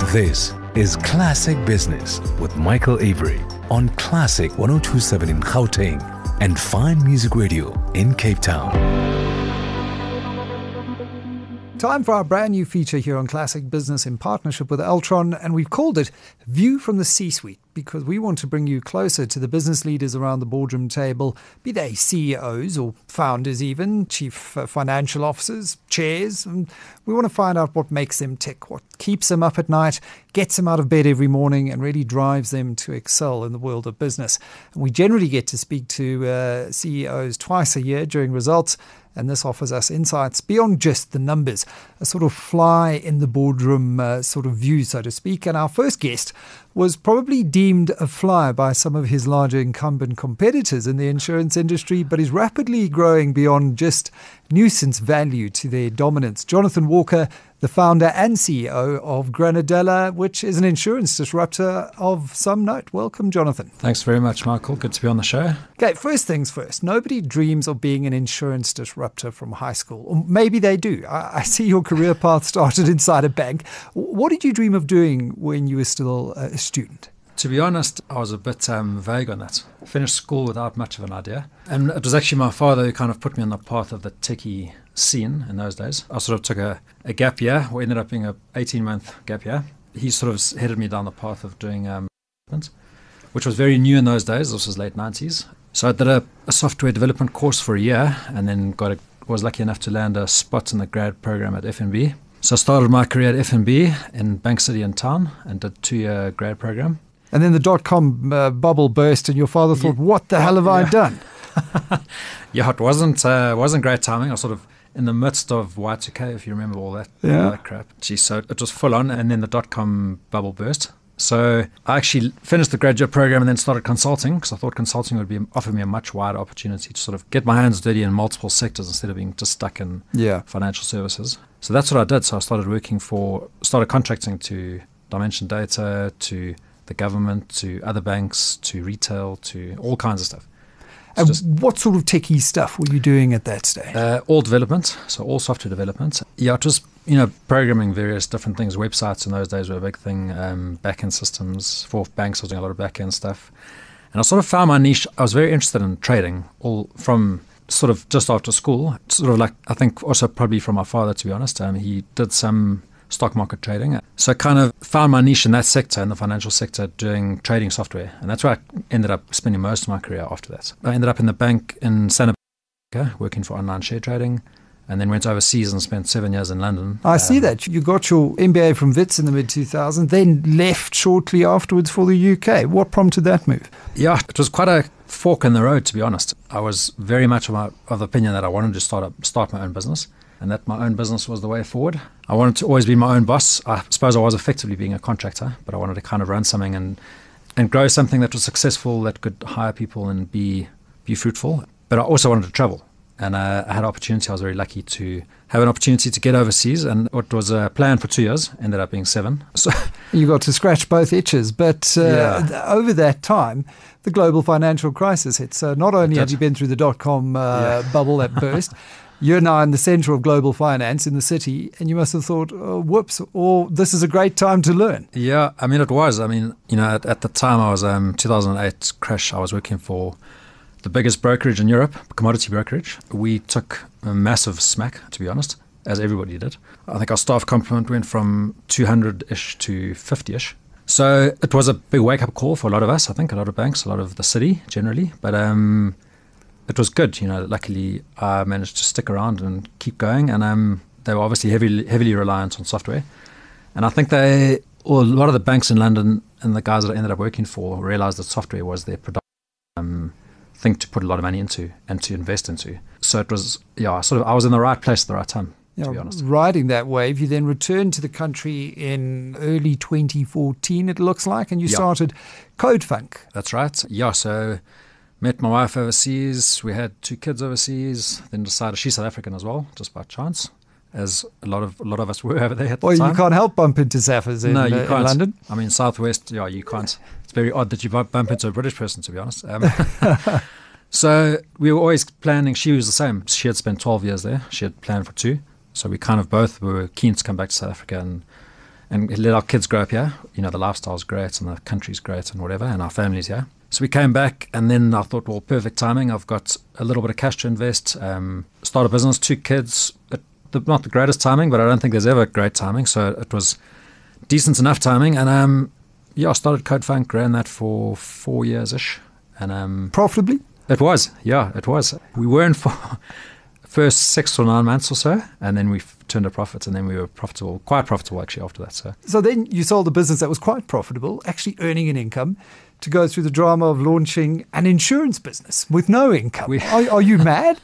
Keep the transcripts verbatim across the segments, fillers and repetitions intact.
This is Classic Business with Michael Avery on Classic one oh two point seven in Gauteng and Fine Music Radio in Cape Town. Time for our brand new feature here on Classic Business in partnership with Altron, and we've called it View from the C-Suite because we want to bring you closer to the business leaders around the boardroom table, be they C E Os or founders even, chief financial officers, chairs. And we want to find out what makes them tick, what keeps them up at night, gets them out of bed every morning and really drives them to excel in the world of business. And we generally get to speak to uh, C E Os twice a year during results. And this offers us insights beyond just the numbers, a sort of fly in the boardroom uh, sort of view, so to speak. And our first guest was probably deemed a fly by some of his larger incumbent competitors in the insurance industry, but is rapidly growing beyond just nuisance value to their dominance. Jonathan Walker, the founder and C E O of Granadella, which is an insurance disruptor of some note. Welcome, Jonathan. Thanks very much, Michael. Good to be on the show. Okay, first things first. Nobody dreams of being an insurance disruptor from high school. Or maybe they do. I, I see your career path started inside a bank. What did you dream of doing when you were still a student? To be honest, I was a bit um, vague on that. I finished school without much of an idea. And it was actually my father who kind of put me on the path of the techie scene in those days. I sort of took a, a gap year, what ended up being a eighteen-month gap year. He sort of headed me down the path of doing um, which was very new in those days. This was late nineties. So I did a, a software development course for a year and then got a, was lucky enough to land a spot in the grad program at F N B. So I started my career at F N B in Bank City in town and did a two-year grad program. And then the dot-com uh, bubble burst and your father thought, yeah. what the hell have yeah. I done? yeah, it wasn't uh, wasn't great timing. I was sort of in the midst of Y two K, if you remember all that, yeah. all that crap. Gee, so it was full on, and then the dot-com bubble burst. So I actually finished the graduate program and then started consulting because I thought consulting would be offer me a much wider opportunity to sort of get my hands dirty in multiple sectors instead of being just stuck in yeah. financial services. So that's what I did. So I started working for, started contracting to Dimension Data, to the government, to other banks, to retail, to all kinds of stuff. And what sort of techie stuff were you doing at that stage? Uh, all development, so all software development. Yeah, it was, you know, programming various different things. Websites in those days were a big thing. Um, back-end systems for banks, I was doing a lot of back-end stuff. And I sort of found my niche. I was very interested in trading, all from sort of just after school. Sort of like, I think also probably from my father, to be honest. Um, he did some stock market trading. So I kind of found my niche in that sector, in the financial sector, doing trading software. And that's where I ended up spending most of my career after that. I ended up in the bank in Santa Monica, working for online share trading, and then went overseas and spent seven years in London. I um, see that. You got your M B A from Wits in the mid two thousands, then left shortly afterwards for the U K. What prompted that move? Yeah, it was quite a fork in the road, to be honest. I was very much of, my, of the opinion that I wanted to start up, start my own business, and that my own business was the way forward. I wanted to always be my own boss. I suppose I was effectively being a contractor, but I wanted to kind of run something and and grow something that was successful, that could hire people and be be fruitful. But I also wanted to travel, and uh, I had an opportunity. I was very lucky to have an opportunity to get overseas, and what was a plan for two years ended up being seven. So you got to scratch both itches, but uh, yeah. over that time, the global financial crisis hit. So not only have you been through the dot-com uh, yeah. bubble that burst, you're now in the center of global finance in the city, and you must have thought, oh, whoops, or this is a great time to learn. Yeah, I mean, it was. I mean, you know, at, at the time I was, um, two thousand eight crash, I was working for the biggest brokerage in Europe, commodity brokerage. We took a massive smack, to be honest, as everybody did. I think our staff complement went from two hundred-ish to fifty-ish. So it was a big wake-up call for a lot of us, I think, a lot of banks, a lot of the city generally. But um it was good, you know. Luckily, I managed to stick around and keep going, and um, they were obviously heavily, heavily reliant on software. And I think they, or a lot of the banks in London and the guys that I ended up working for realized that software was their predominant um, thing to put a lot of money into and to invest into. So it was, yeah, sort of, I was in the right place at the right time, to yeah, be honest. Riding that wave, you then returned to the country in early twenty fourteen, it looks like, and you yeah. started CodeFunk. That's right. Yeah, so met my wife overseas. We had two kids overseas. Then decided she's South African as well, just by chance, as a lot of a lot of us were over there at the well, time. Well, you can't help bump into Saffers in, no, you uh, can't. in London. I mean, Southwest, yeah, you can't. It's very odd that you bump into a British person, to be honest. Um, so we were always planning. She was the same. She had spent twelve years there. She had planned for two. So we kind of both were keen to come back to South Africa and and let our kids grow up here. You know, the lifestyle's great and the country's great and whatever, and our family's here. So we came back, and then I thought, well, perfect timing. I've got a little bit of cash to invest, um, start a business, two kids. It, the, not the greatest timing, but I don't think there's ever great timing. So it was decent enough timing. And um, yeah, I started CodeFunk, ran that for four years-ish. And um, profitably? It was, yeah, it was. We weren't for first six or nine months or so, and then we turned a profit, and then we were profitable, quite profitable actually after that. So, so then you sold a business that was quite profitable, actually earning an income, to go through the drama of launching an insurance business with no income. We, are, are you mad?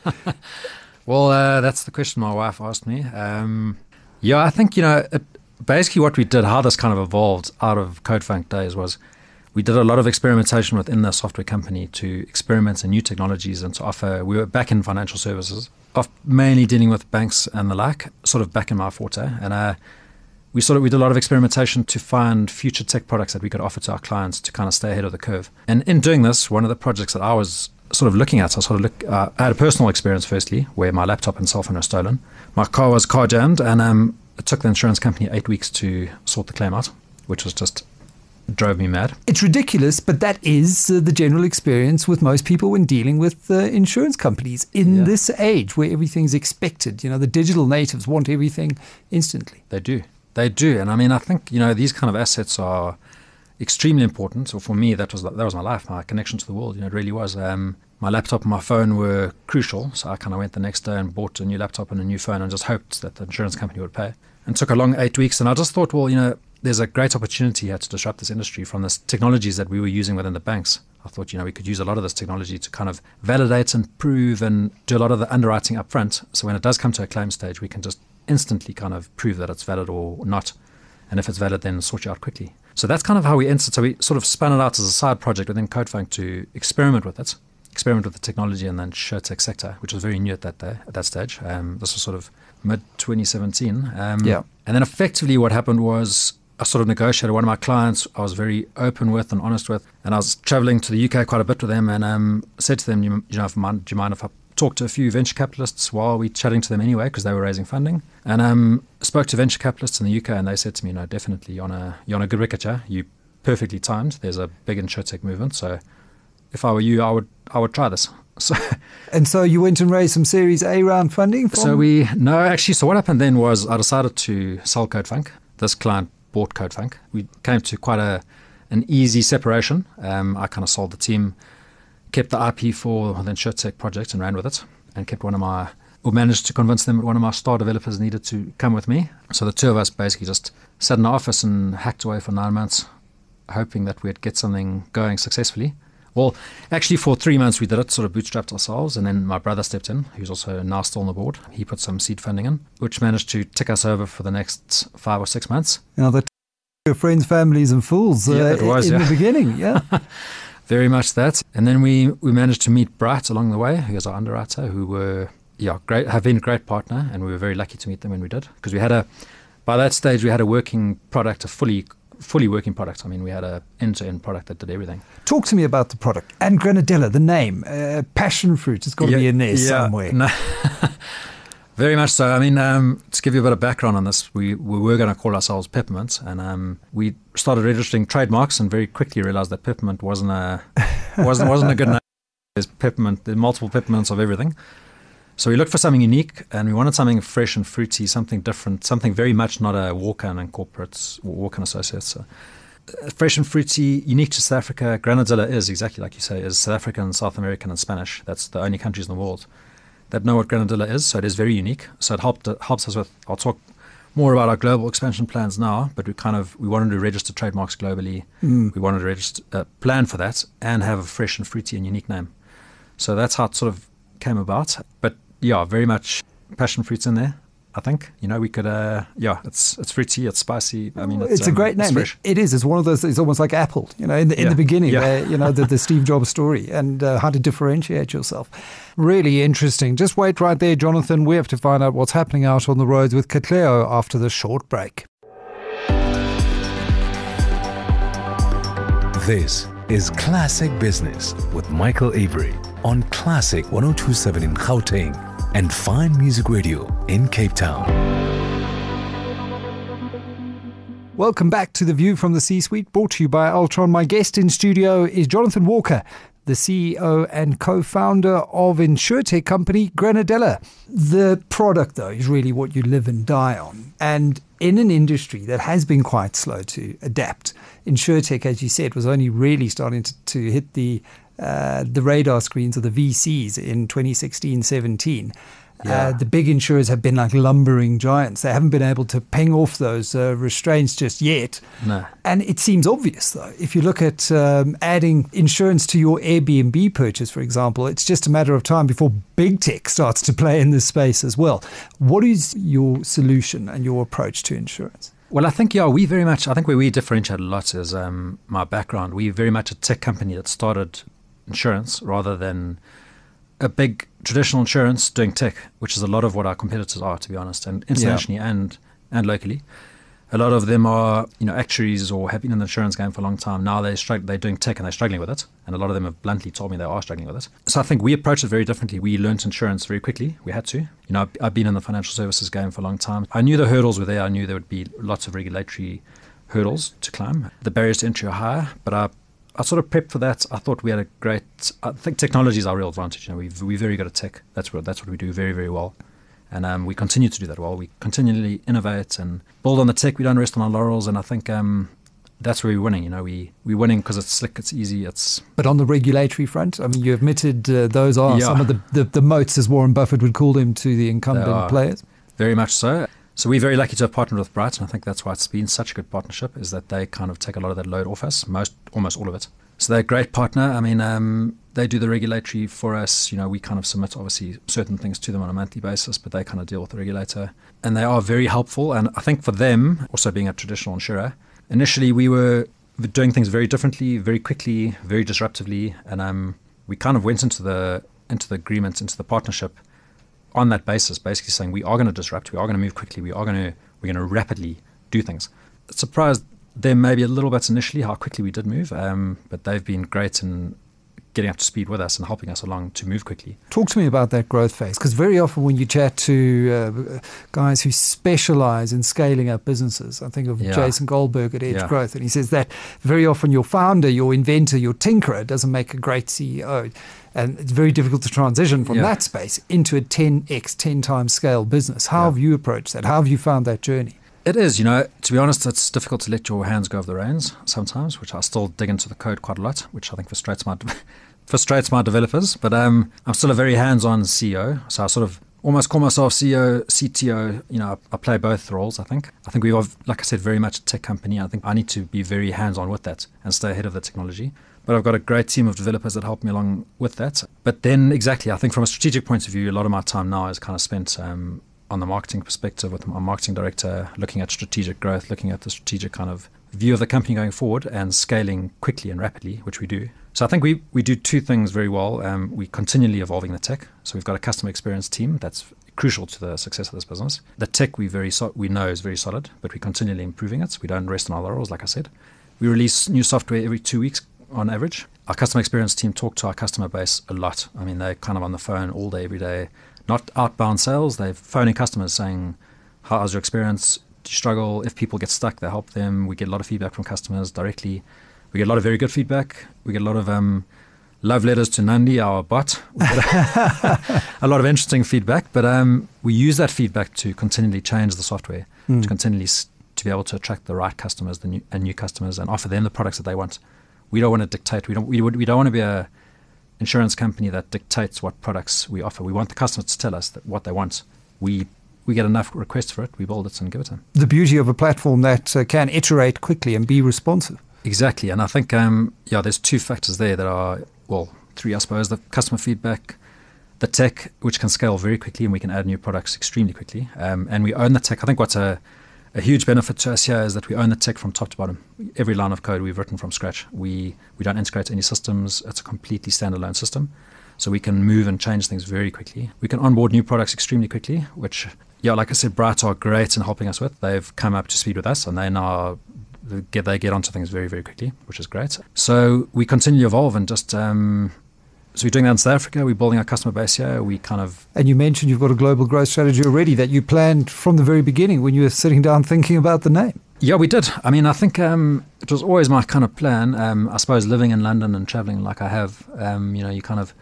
Well, uh, that's the question my wife asked me. Um, yeah, I think, you know, it, basically what we did, how this kind of evolved out of CodeFunk days was we did a lot of experimentation within the software company to experiment in new technologies and to offer. We were back in financial services, of mainly dealing with banks and the like, sort of back in my forte. And uh, we sort of we did a lot of experimentation to find future tech products that we could offer to our clients to kind of stay ahead of the curve. And in doing this, one of the projects that I was sort of looking at, I sort of look, uh, I had a personal experience firstly, where my laptop and cell phone were stolen. My car was car jammed, and um, it took the insurance company eight weeks to sort the claim out, which was just drove me mad. It's ridiculous, but that is uh, the general experience with most people when dealing with uh, insurance companies in yeah. this age where everything's expected. You know, the digital natives want everything instantly. They do. They do. And I mean, I think, you know, these kind of assets are extremely important. So for me, that was that was my life, my connection to the world. You know, it really was. Um, my laptop and my phone were crucial. So I kind of went the next day and bought a new laptop and a new phone and just hoped that the insurance company would pay. And it took a long eight weeks. And I just thought, well, you know, there's a great opportunity here to disrupt this industry from the technologies that we were using within the banks. I thought, you know, we could use a lot of this technology to kind of validate and prove and do a lot of the underwriting up front. So when it does come to a claim stage, we can just instantly kind of prove that it's valid or not. And if it's valid, then sort you out quickly. So that's kind of how we entered. So we sort of spun it out as a side project within CodeFunk to experiment with it, experiment with the technology and then SureTech sector, which was very new at that day, at that stage. Um, this was sort of mid twenty seventeen. Um, yeah. And then effectively what happened was I sort of negotiated one of my clients I was very open with and honest with, and I was traveling to the U K quite a bit with them, and um, said to them, you, you know, if, do you mind if I talk to a few venture capitalists while we're chatting to them anyway, because they were raising funding, and um, spoke to venture capitalists in the U K, and they said to me, no, definitely, you're on a, you're on a good wicket, yeah? You perfectly timed. There's a big insurtech movement, so if I were you, I would I would try this. So, and so you went and raised some Series A round funding? From so we, no, actually, so what happened then was I decided to sell CodeFunk. This client bought CodeFunk. We came to quite a an easy separation. Um, I kind of sold the team, kept the I P for the InsurTech project and ran with it, and kept one of my, or managed to convince them that one of my star developers needed to come with me. So the two of us basically just sat in the office and hacked away for nine months, hoping that we'd get something going successfully. Well, actually for three months we did it, sort of bootstrapped ourselves, and then my brother stepped in, who's also now still on the board. He put some seed funding in, which managed to tick us over for the next five or six months. You know, the your friends, families and fools uh, yeah, it was, in yeah. the beginning, yeah. Very much that. And then we, we managed to meet Bright along the way, who is our underwriter, who were, yeah, great, have been a great partner, and we were very lucky to meet them when we did, because we had a, by that stage we had a working product, a fully fully working product. I mean, we had a end-to-end product that did everything. Talk to me about the product. And Granadella, the name, uh, passion fruit, it's got to yeah, be in there yeah, somewhere. No. Very much so. I mean, um, to give you a bit of background on this, we, we were going to call ourselves Peppermint, and um, we started registering trademarks and very quickly realized that Peppermint wasn't a wasn't wasn't a good name. There's Peppermint, there's multiple Peppermints of everything. So we looked for something unique, and we wanted something fresh and fruity, something different, something very much not a Walker and Corporates, Walker and Associates. So, uh, fresh and fruity, unique to South Africa. Granadella is, exactly like you say, is South African, South American and Spanish. That's the only countries in the world that know what Granadella is, so it is very unique. So it helped it helps us with, I'll talk more about our global expansion plans now, but we kind of, we wanted to register trademarks globally. Mm. We wanted to register, uh, plan for that and have a fresh and fruity and unique name. So that's how it sort of came about. But yeah, very much passion fruits in there, I think. You know, we could, uh, yeah, it's it's fruity, it's spicy. I mean, it's, it's a um, great name. It, it is. It's one of those, it's almost like Apple, you know, in the, in yeah. the beginning, yeah. where, you know, the, the Steve Jobs story and uh, how to differentiate yourself. Really interesting. Just wait right there, Jonathan. We have to find out what's happening out on the roads with Katlego after the short break. This is Classic Business with Michael Avery on Classic one oh two point seven in Gauteng and Fine Music Radio in Cape Town. Welcome back to The View from the C-Suite, brought to you by Altron. My guest in studio is Jonathan Walker, the C E O and co-founder of insurtech company Granadella. The product, though, is really what you live and die on. And in an industry that has been quite slow to adapt, insurtech, as you said, was only really starting to, to hit the uh, the radar screens of the V Cs in twenty sixteen seventeen. Yeah. Uh, the big insurers have been like lumbering giants. They haven't been able to ping off those uh, restraints just yet. No. And it seems obvious, though. If you look at um, adding insurance to your Airbnb purchase, for example, it's just a matter of time before big tech starts to play in this space as well. What is your solution and your approach to insurance? Well, I think, yeah, we very much, I think where we differentiate a lot is um, my background. We're very much a tech company that started insurance rather than a big traditional insurance doing tech, which is a lot of what our competitors are, to be honest, and internationally yeah. and and locally. A lot of them are, you know, actuaries or have been in the insurance game for a long time. Now they struggle, they're doing tech and they're struggling with it. And a lot of them have bluntly told me they are struggling with it. So I think we approach it very differently. We learnt insurance very quickly. We had to. You know, I've, I've been in the financial services game for a long time. I knew the hurdles were there. I knew there would be lots of regulatory hurdles to climb. The barriers to entry are higher, but I I sort of prepped for that. I thought we had a great, I think technology is our real advantage. You know, we've, we're very good at tech. That's what, that's what we do very, very well. And um, we continue to do that well. We continually innovate and build on the tech. We don't rest on our laurels. And I think um, that's where we're winning. You know, we, we're winning because it's slick, it's easy. It's But on the regulatory front, I mean, you admitted uh, those are Yeah. some of the, the, the moats, as Warren Buffett would call them, to the incumbent players. Very much so. So we're very lucky to have partnered with Bright, and I think that's why it's been such a good partnership, is that they kind of take a lot of that load off us, most, almost all of it. So they're a great partner. I mean, um, they do the regulatory for us. You know, we kind of submit, obviously, certain things to them on a monthly basis, but they kind of deal with the regulator. And they are very helpful. And I think for them, also being a traditional insurer, initially we were doing things very differently, very quickly, very disruptively. And um, we kind of went into the into the agreement, into the partnership on that basis, basically saying we are going to disrupt, we are going to move quickly, we are going to we're going to rapidly do things. It surprised them maybe a little bit initially how quickly we did move, um, but they've been great in getting up to speed with us and helping us along to move quickly. Talk to me about that growth phase, because very often when you chat to uh, guys who specialize in scaling up businesses, I think of Yeah. Jason Goldberg at Edge Yeah. Growth, and he says that very often your founder, your inventor, your tinkerer doesn't make a great C E O. And it's very difficult to transition from Yeah. that space into a ten x, ten times scale business. How Yeah. have you approached that? How have you found that journey? It is, you know, to be honest, it's difficult to let your hands go of the reins sometimes, which I still dig into the code quite a lot, which I think frustrates my frustrates my developers. But um, I'm still a very hands-on C E O, so I sort of almost call myself C E O, C T O. You know, I, I play both roles, I think. I think we are, like I said, very much a tech company. I think I need to be very hands-on with that and stay ahead of the technology. But I've got a great team of developers that help me along with that. But then, exactly, I think from a strategic point of view, a lot of my time now is kind of spent um, on the marketing perspective with my marketing director, looking at strategic growth, looking at the strategic kind of view of the company going forward and scaling quickly and rapidly, which we do. So I think we, we do two things very well. Um, we're continually evolving the tech. So we've got a customer experience team that's crucial to the success of this business. The tech we very so- we know is very solid, but we're continually improving it. We don't rest on our laurels, like I said. We release new software every two weeks on average. Our customer experience team talk to our customer base a lot. I mean, they're kind of on the phone all day, every day. Not outbound sales. They're phoning customers saying, how's your experience? Do you struggle? If people get stuck, they help them. We get a lot of feedback from customers directly. We get a lot of very good feedback. We get a lot of um, love letters to Nandi, our bot. We get a, a lot of interesting feedback. But um, we use that feedback to continually change the software, mm. to continually s- to be able to attract the right customers the new, and new customers and offer them the products that they want. We don't want to dictate. We don't. We, we don't want to be a insurance company that dictates what products we offer. We want the customers to tell us that what they want. We we get enough requests for it. We build it and give it to them. The beauty of a platform that uh, can iterate quickly and be responsive. Exactly, and I think um, yeah, there's two factors there that are well, three I suppose: the customer feedback, the tech, which can scale very quickly, and we can add new products extremely quickly, um, and we own the tech. I think what's a A huge benefit to us here is that we own the tech from top to bottom. Every line of code we've written from scratch. We we don't integrate any systems. It's a completely standalone system. So we can move and change things very quickly. We can onboard new products extremely quickly, which, yeah, like I said, Bright are great in helping us with. They've come up to speed with us, and they now get they get onto things very, very quickly, which is great. So we continue to evolve and just... Um, So we're doing that in South Africa. We're building our customer base here. We kind of... And you mentioned you've got a global growth strategy already that you planned from the very beginning when you were sitting down thinking about the name. Yeah, we did. I mean, I think um, it was always my kind of plan. Um, I suppose living in London and traveling like I have, um, you know, you kind of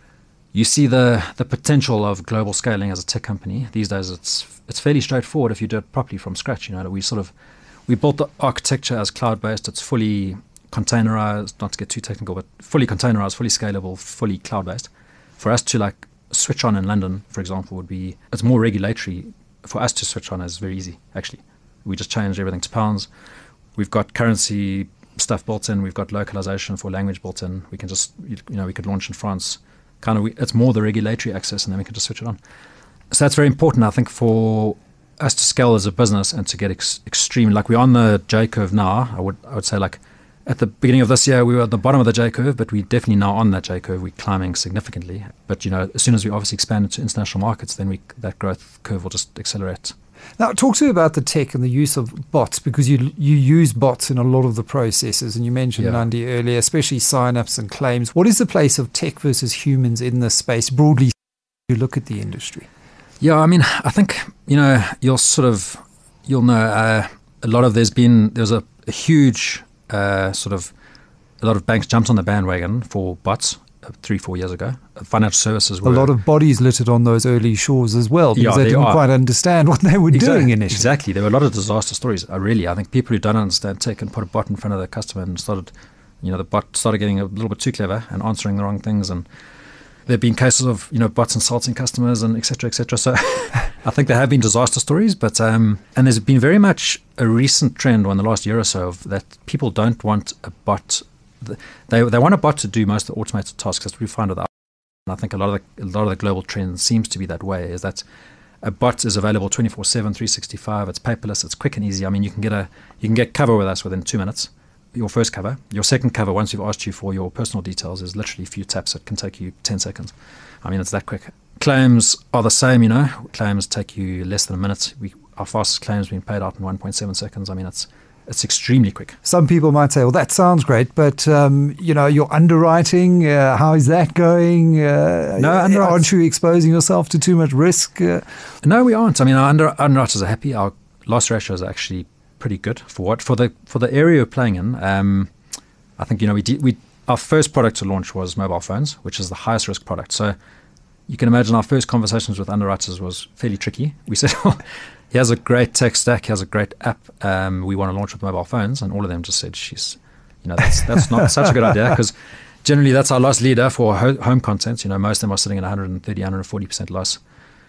you see the the potential of global scaling as a tech company. These days, it's it's fairly straightforward if you do it properly from scratch. You know, we sort of we built the architecture as cloud based. It's fully containerized, not to get too technical, but fully containerized, fully scalable, fully cloud based. For us to like switch on in London, for example, would be it's more regulatory. For us to switch on is very easy actually. We just changed everything to pounds. We've got currency stuff built in. We've got localization for language built in. We can just, you know, we could launch in France. Kind of, we, it's more the regulatory access, and then we can just switch it on. So that's very important, I think, for us to scale as a business and to get ex- extreme. Like we're on the J curve now. I would, I would say, like at the beginning of this year, we were at the bottom of the J curve, but we're definitely now on that J curve. We're climbing significantly. But you know, as soon as we obviously expand into international markets, then we that growth curve will just accelerate. Now, talk to me about the tech and the use of bots, because you you use bots in a lot of the processes, and you mentioned Yeah. Nandi earlier, especially sign-ups and claims. What is the place of tech versus humans in this space, broadly, you look at the industry? Yeah, I mean, I think, you know, you'll sort of, you'll know uh, a lot of, there's been, there's a, a huge uh, sort of, a lot of banks jumped on the bandwagon for bots uh, three, four years ago. Financial services were. A lot of bodies littered on those early shores as well, because Yeah, they, they didn't are. quite understand what they were Exactly, doing initially. Exactly. There were a lot of disaster stories, uh, really. I think people who don't understand tech and put a bot in front of the customer and started, you know, the bot started getting a little bit too clever and answering the wrong things. And there have been cases of, you know, bots insulting customers and et cetera, et cetera. So I think there have been disaster stories, but, um, and there's been very much a recent trend in the last year or so of that people don't want a bot. They, they want a bot to do most of the automated tasks. That's what we find with our And I think a lot of the, a lot of the global trend seems to be that way, is that a bot is available twenty-four seven, three sixty-five. It's paperless, it's quick and easy. I mean, you can get a you can get cover with us within two minutes. Your first cover. Your second cover, once we've asked you for your personal details, is literally a few taps. It can take you ten seconds. I mean, it's that quick. Claims are the same, you know. Claims take you less than a minute. We, our fastest claims being paid out in one point seven seconds. I mean, it's It's extremely quick. Some people might say, well, that sounds great, but, um, you know, your underwriting, uh, how is that going? Uh, No, underwrite- aren't you exposing yourself to too much risk? Uh, No, we aren't. I mean, our under, underwriters are happy. Our loss ratio is actually pretty good for what for the for the area we're playing in. Um, I think you know we de- we our first product to launch was mobile phones, which is the highest risk product. So you can imagine our first conversations with underwriters was fairly tricky. We said, well, he has a great tech stack, he has a great app. Um, we want to launch with mobile phones, and all of them just said, "She's, you know, that's that's not such a good idea," because generally that's our loss leader for ho- home content. You know, most of them are sitting at one thirty, one forty percent loss.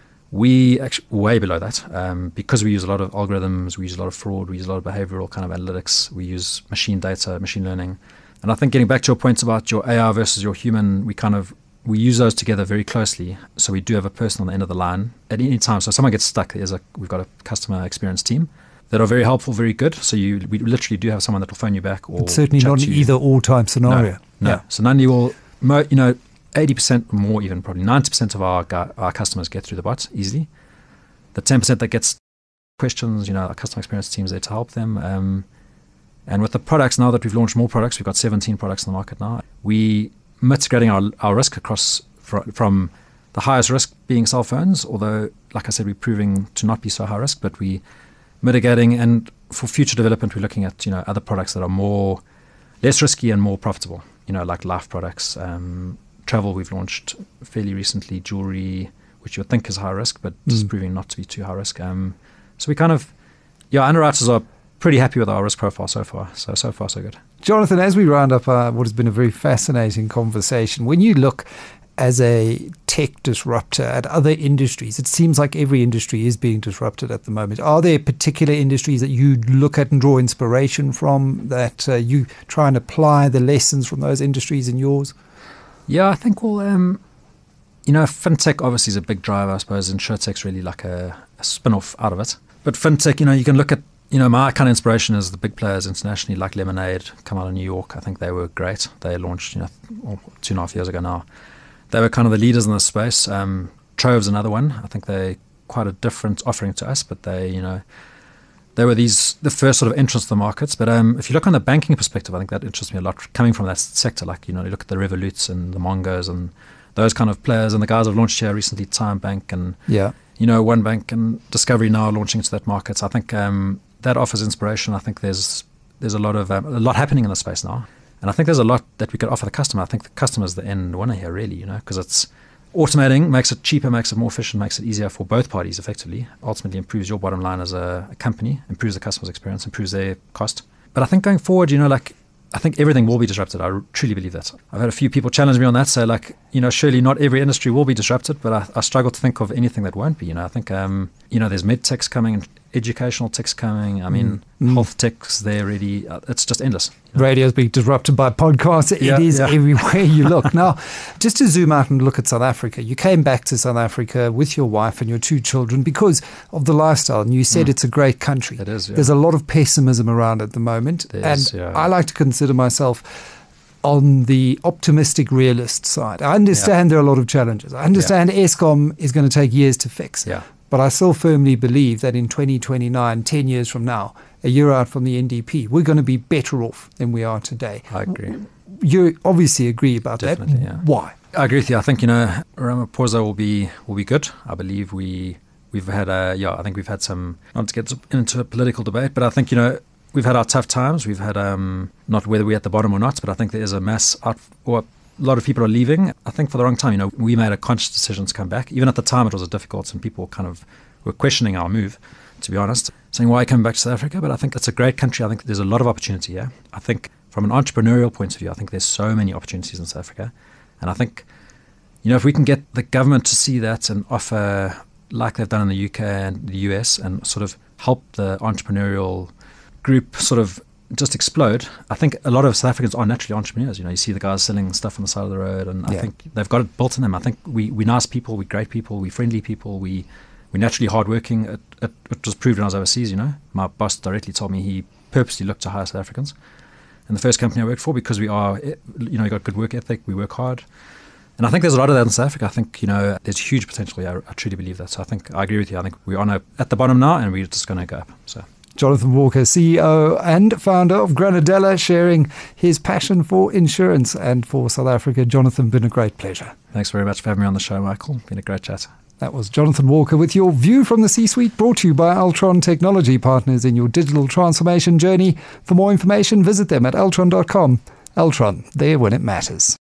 We actually way below that um, because we use a lot of algorithms, we use a lot of fraud, we use a lot of behavioral kind of analytics, we use machine data, machine learning. And I think getting back to your points about your A I versus your human, we kind of we use those together very closely. So we do have a person on the end of the line at any time. So if someone gets stuck, there's a we've got a customer experience team that are very helpful, very good. So you we literally do have someone that will phone you back or it's certainly chat not to an you. either or type scenario. No, no. Yeah. So Nandi will, mo- you know, eighty percent more, even probably ninety percent of our gu- our customers get through the bot easily. The ten percent that gets questions, you know, our customer experience team's there to help them. Um, and with the products, now that we've launched more products, we've got seventeen products in the market now, we mitigating our, our risk across fr- from the highest risk being cell phones, although, like I said, we're proving to not be so high risk, but we mitigating, and for future development, we're looking at, you know, other products that are more, less risky and more profitable, you know, like life products. Um, travel we've launched fairly recently, jewelry, which you would think is high risk, but Mm. is proving not to be too high risk. Um, so we kind of, yeah, underwriters are pretty happy with our risk profile so far. So, so far, so good. Jonathan, as we round up uh, what has been a very fascinating conversation, when you look as a tech disruptor at other industries, it seems like every industry is being disrupted at the moment. Are there particular industries that you look at and draw inspiration from, that uh, you try and apply the lessons from those industries in yours? Yeah, I think, well, um, you know, fintech obviously is a big driver, I suppose. Insurtech's really like a, a spin-off out of it. But fintech, you know, you can look at, you know, my kind of inspiration is the big players internationally, like Lemonade, come out of New York. I think they were great. They launched, you know, two and a half years ago now. They were kind of the leaders in this space. Um, Trove's another one. I think they're quite a different offering to us, but they, you know, they were these the first sort of entrance to the markets. But um, if you look on the banking perspective, I think that interests me a lot, coming from that sector. Like, you know, you look at the Revoluts and the Mongos and those kind of players, and the guys have launched here recently, Time Bank and, Yeah. you know, One Bank and Discovery now launching into that market. So I think, um, that offers inspiration. I think there's there's a lot of um, a lot happening in the space now, and I think there's a lot that we could offer the customer. I think the customer is the end winner here, really, you know, because it's automating makes it cheaper, makes it more efficient, makes it easier for both parties. Effectively, ultimately improves your bottom line as a, a company, improves the customer's experience, improves their cost. But I think going forward, you know, like. I think everything will be disrupted. I truly believe that. I've had a few people challenge me on that, say like, you know, surely not every industry will be disrupted, but I, I struggle to think of anything that won't be. You know, I think, um, you know, there's med techs coming and educational techs coming. I mean, mm. health techs, they're really, uh, it's just endless. You know? Radio's being disrupted by podcasts. It yeah, is yeah. everywhere you look. Now, just to zoom out and look at South Africa, you came back to South Africa with your wife and your two children because of the lifestyle. And you said mm. it's a great country. It is, yeah. There's a lot of pessimism around at the moment. There and is, yeah. I like to consider myself on the optimistic realist side. I understand yeah. there are a lot of challenges. I understand yeah. Eskom is going to take years to fix. Yeah. But I still firmly believe that in twenty twenty-nine, ten years from now, a year out from the N D P, we're going to be better off than we are today. I agree. You obviously agree about Definitely, that. Yeah. Why? I agree with you. I think, you know, Ramaphosa will be will be good. I believe we, we've had, a, yeah, I think we've had some, not to get into a political debate, but I think, you know, we've had our tough times. We've had, um, not whether we're at the bottom or not, but I think there is a mass out, or a lot of people are leaving, I think for the wrong time. You know, we made a conscious decision to come back. Even at the time it was difficult and people kind of were questioning our move, to be honest, saying why come back to South Africa. But I think it's a great country. I think there's a lot of opportunity here. I think from an entrepreneurial point of view, I think there's so many opportunities in South Africa. And I think, you know, if we can get the government to see that and offer, like they've done in the U K and the U S, and sort of help the entrepreneurial group sort of just explode. I think a lot of South Africans are naturally entrepreneurs. You know, you see the guys selling stuff on the side of the road, and yeah. I think they've got it built in them. I think we, we're nice people, we're great people, we're friendly people, we, we're naturally hardworking. It, it, it was proved when I was overseas, you know. My boss directly told me he purposely looked to hire South Africans in the first company I worked for because we are, you know, we got good work ethic, we work hard. And I think there's a lot of that in South Africa. I think, you know, there's huge potential here. I, I truly believe that. So I think I agree with you. I think we're on a, at the bottom now, and we're just going to go up. So. Jonathan Walker, C E O and founder of Granadella, sharing his passion for insurance and for South Africa. Jonathan, been a great pleasure. Thanks very much for having me on the show, Michael. Been a great chat. That was Jonathan Walker with your view from the C-suite, brought to you by Altron Technology, partners in your digital transformation journey. For more information, visit them at altron dot com. Altron, there when it matters.